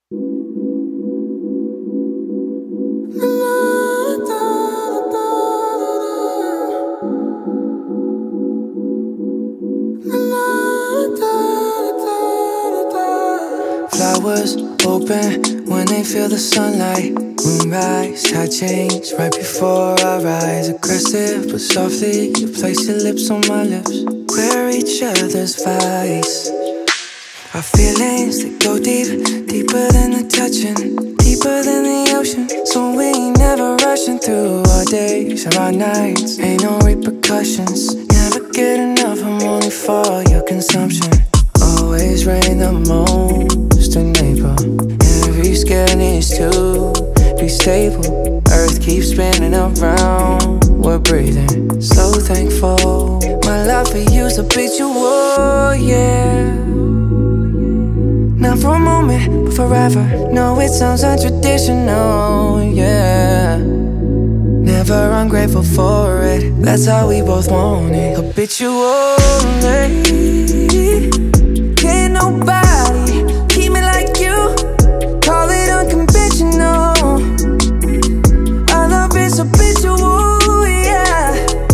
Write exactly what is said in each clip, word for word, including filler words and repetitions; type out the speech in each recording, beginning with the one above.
Flowers open when they feel the sunlight. Moonrise, tide change right before our eyes. Aggressive but softly, you place your lips on my lips. We're each other's vice. Our feelings, they go deep, deeper than the touching, deeper than the ocean. So we ain't never rushing through our days or our nights. Ain't no repercussions, never get enough, I'm only for your consumption. Always rain the most in April. Every scale needs to be stable. Earth keeps spinning around, we're breathing. So thankful, my love for you's habitual, yeah. Not for a moment, but forever. No, it sounds untraditional, yeah. Never ungrateful for it, that's how we both want it. Habitual, can't nobody keep me like you. Call it unconventional. Our love is habitual, yeah.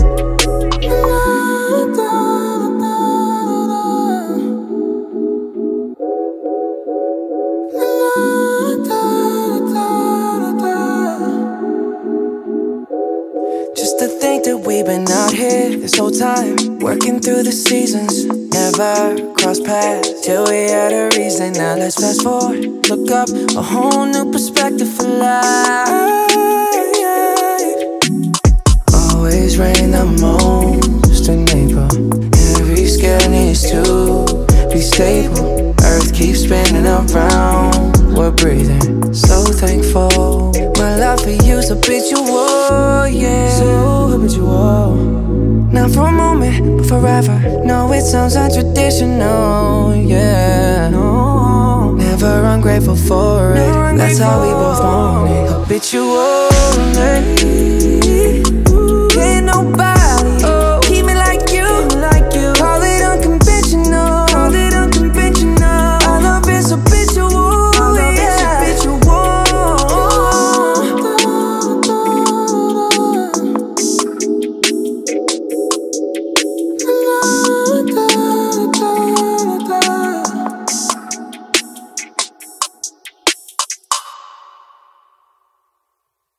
Just to think that we've been out here this whole time, working through the seasons, never crossed paths till we had a reason. Now let's fast forward, look up, a whole new perspective for life. Always rain the most in April. Every scale needs to be stable. Earth keeps spinning around, we're breathing. So thankful, my love for you's habitual, yeah. So habitual. Not for a moment, but forever. No, it sounds untraditional, yeah. No, never ungrateful for it, never that's how we both want it. Habitual, can't nobody